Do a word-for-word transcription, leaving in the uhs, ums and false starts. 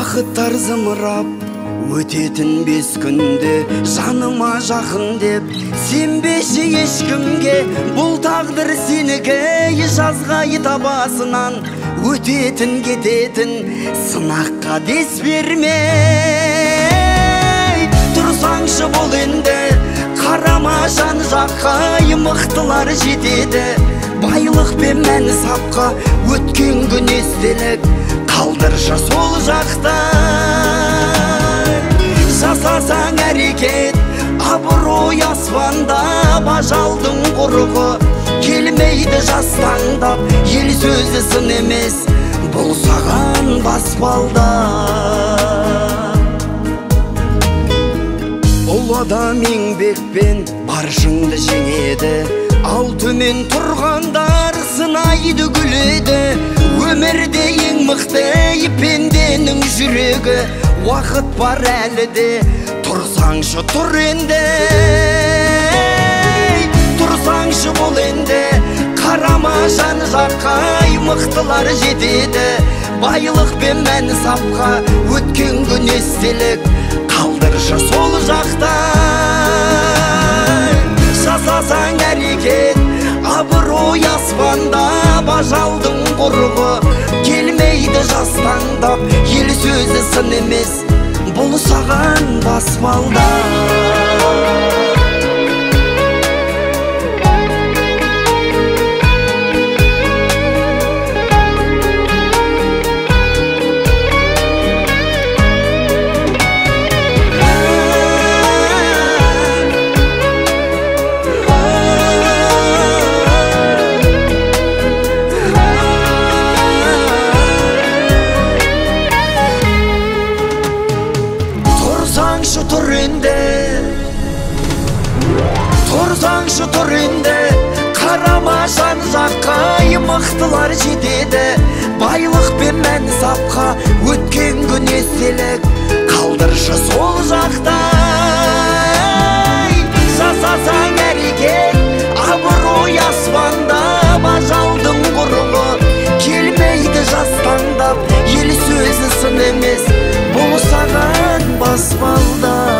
Уақыттар зымырап өтетін бес күнде, жаныма жақын деп сенбеші ешкімге. Бұл тағдыр сенікі, жазға табасынан өтетін кететін сынаққа дес бермей. Тұрсаңшы бұл енді, қарама жан жаққа, мықтылар жетеді. Байлық пен мән сапқа, өткен күн естелік, қалдыршы сол жақта. Жасасаң әрекет, абырой аспанда, ажалдың құрығы келмейді жастаңдап. Ел сөзі сын емес, бұл саған баспалда. Ол адам еңбекпен баршыңды жеңеді, ал төмен тұрғандар сынайды күледі. Өмірде ең мықты пенденің жүрегі, уақыт бар әлі де, тұрсаңшы тұр енді. Тұрсаңшы бұл енді, қарама жан жаққа, мықтылар жетеді. Байлық пен мән сапқа, өткен күн естелік, қалдыршы сол жақта. Жасасаң әрекет, абырой аспанда, ажалдың құрығы келмейді жастаңдап. Ел сөзі сын емес, бұл саған баспалда. Тұрсаңшы тұр енді, қарама жан жаққа, мықтылар жетеді. Байлық пен мән сапқа, өткен күн естелік, қалдыршы сол жақта. Жасасаң әрекет, абырой аспанда, ажалдың құрығы келмейді жастаңдап. Ел сөзі сын емес, бұл саған баспалда.